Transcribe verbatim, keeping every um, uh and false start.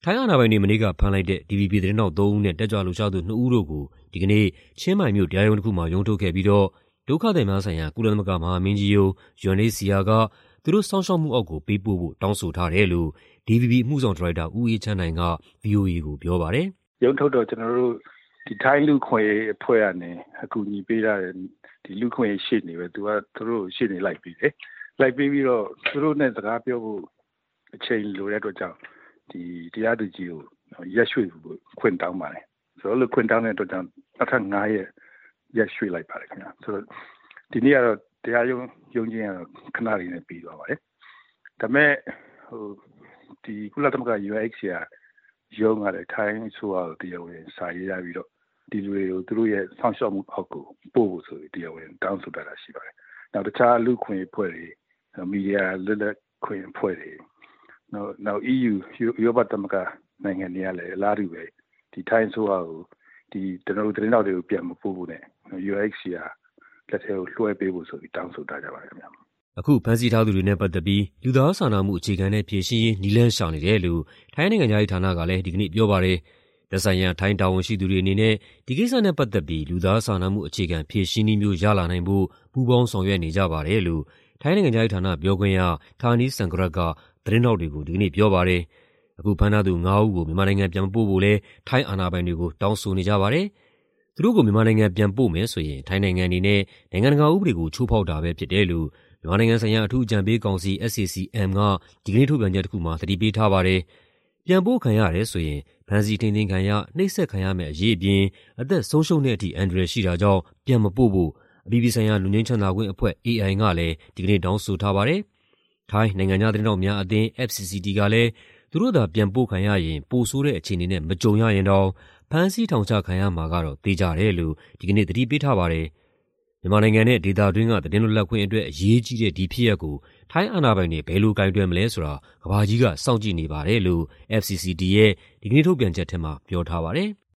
ထိုင်းအာဏာပိုင်တွေမနေ့ကဖမ်းလိုက်တဲ့ ဒီဗီဘီ သတင်းထောက်သုံးဦးနဲ့တက်ကြွလှုပ်ရှားသူနှစ်ဦးတို့ကိုဒီကနေ့ချင်းမိုင်မြို့တရားရုံးတစ်ခုမှာရုံးထုတ်ခဲ့ပြီးတော့ဒုက္ခသည်များဆိုင်ရာကုလသမဂ္ဂမဟာမင်းကြီးရုံး ယူအန် အိုက်စီ အာ ကသူတို့စောင့်ရှောက်မှုအောက်ကိုပေးပို့ဖို့တောင်းဆိုထားတယ်လို့ ဒီဗီဘီ အမှုဆောင်ဒါရိုက်တာဦးအေးချမ်းနိုင်က ဗွီအိုအေကိုပြောပါတယ်။“ရုံးထုတ်တော့ကျနော်တို့ဒီထိုင်းလူ့အခွင့်အရေးအဖွဲ့ကနေအကူအညီပေးထားတဲ့ဒီလူ့အခွင့်အရေးရှေ့နေပဲသူကသူတို့ရှေ့နေလိုက်ပေးတယ်။လိုက်ပေးပြီးတော့သူတို့နဲ့စကားပြောဖို့အချိန်လိုတဲ့အတွက်ကြောင့်ဒီတရားသူကြီးကိုရက်ရွှေ့ဖို့ခွင့်တောင်းပါတယ်။ဆိုတော့လို့ခွင့်တောင်းတဲ့အတွက်ကြောင့်နောက်ထပ်၅ရက်ရက်ရွှေ့လိုက်ပါတယ်ခင်ဗျာ။ဆိုတော့ဒီနေ့ကတော့တရားရုံးရုံးချင်းကတော့ခဏလေးနဲ့ပြီးသွားပါတယ်။ဒါပေမဲ့ဟိုဒီကုလသမဂ္ဂ ယူအန် အိုက်စီ အာ ရုံးကလည်းထိုင်းဆိုတော့တရားဝင်စာရေးရပြီးတော့ဒီလူတွေကိုသူတို့ရဲ့စောင့်ရှောက်မှုအောက်ကိုပို့ဖို့ဆိုပြီးတရားဝင်တောင်းဆိုတာရှိပါတယ်။နောက်တခြားလူ့ခွင့်အဖွဲ့တွေမီဒီယာလက်လက်ခွင့်အဖွဲ့တွေနောက်နောက် အီးယူ ဥရောပသမဂ္ဂနိုင်ငံတွေကလည်းအလားတူပဲဒီထိုင်းဆိုတော့ဒီကျွန်တော်တို့သတင်းတော်တွေကိုပြန်မပို့ဖို့နဲ့ ယူအန် အိုက်စီ အာ လက်ထဲကိုလွှဲပေးဖို့ဆိုပြီးတောင်းဆိုထားကြပါတယ်ခင်ဗျာ။အခုဖမ်းဆီးထားသူတွေနဲ့ပတ်သက်ပြီးလူသားစာနာမှုအခြေခံတဲ့ဖြေရှင်းရေးနည်းလမ်းရှာနေတယ်လို့ထိုင်းနိုင်ငံသားရေးဌာနကလည်းဒီကနေ့ပြောပါတယ်။သက်ဆိုင်ရာထိုင်းတာဝန်ရှိသူတွေအနေနဲ့ဒီကိစ္စနဲ့ပတ်သက်ပြီးလူသားစာနာမှုအခြေခံဖြေရှင်းနည်းမျိုးရလာနိုင်ဖို့ပူးပေါင်းဆောင်ရွက်နေကြပါတယ်လို့ထိုင်းနိုင်ငံသားရေးဌာနပြောခွင့်ရဌာနီးစံကရတ်ကသတင်းတော်တွေကိုဒီကနေ့ပြောပါတယ်။အခုဖမ်းထားသူငါးဦးကိုမြန်မာနိုင်ငံပြန်ပို့ဖို့လဲထိုင်းအာဏာပိုင်တွေကိုတောင်းဆိုနေကြပါတယ်။သူတို့ကိုမြန်မာနိုင်ငံပြန်ပို့မယ်ဆိုရင်ထိုင်းနိုင်ငံအနေနဲ့နိုင်ငံတကာဥပဒေကိုချိုးဖောက်တာပဲဖြစ်တယ်လို့မြန်မာနိုင်ငံဆိုင်ရာအထူးအကြံပေးကောင်စီ အက်စ် အေ စီ အမ် ကဒီကနေ့ထုတ်ပြန်ချက်တစ်ခုမှာသတိပေးထားပါတယ်။ပြန်ပို့ခံရတယ်ဆိုရင်ဖမ်းဆီးထိန်းသိမ်းခံရနှိပ်စက်ခံရမယ့်အရေးအပြင်အသက်ဆုံးရှုံးတဲ့အထိအန္တရာယ်ရှိတာကြောင့်ပြန်မပို့ဖို့အပြည်ပြည်ဆိုင်ရာလူငင်းချမ်းသာခွင့်အဖွဲ့ အေ အိုင် ကလည်းဒီကနေ့တောင်းဆိုထားပါတယ်။ထိုင်းနိုင်ငံခြားသတင်းတော်များအသင်း အက်ဖ် စီ စီ တီ ကလည်းသူတို့သာပြန်ပို့ခံရရင်ပိုဆိုးတဲ့အခြေအနေနဲ့မကြုံရရင်တောင်ဖမ်းဆီးထောင်ချခံရမှာကတော့သေချာတယ်လို့ဒီကနေ့သတိပေးထားပါတယ်။မြန်မာနိုင်ငံနဲ့ဒေသတွင်းကသတင်းလွတ်လပ်ခွင့်အတွက်အရေးကြီးတဲ့ဒီဖြစ်ရပ်ကိုထိုင်းအာဏာပိုင်တွေဘယ်လိုကိုင်တွယ်မလဲဆိုတာကမ္ဘာကြီးကစောင့်ကြည့်နေပါတယ်လို့ အက်ဖ် စီ စီ တီ ရဲ့ဒီကနေ့ထုတ်ပြန်ချက်ထဲမှာပြောထားပါတယ်။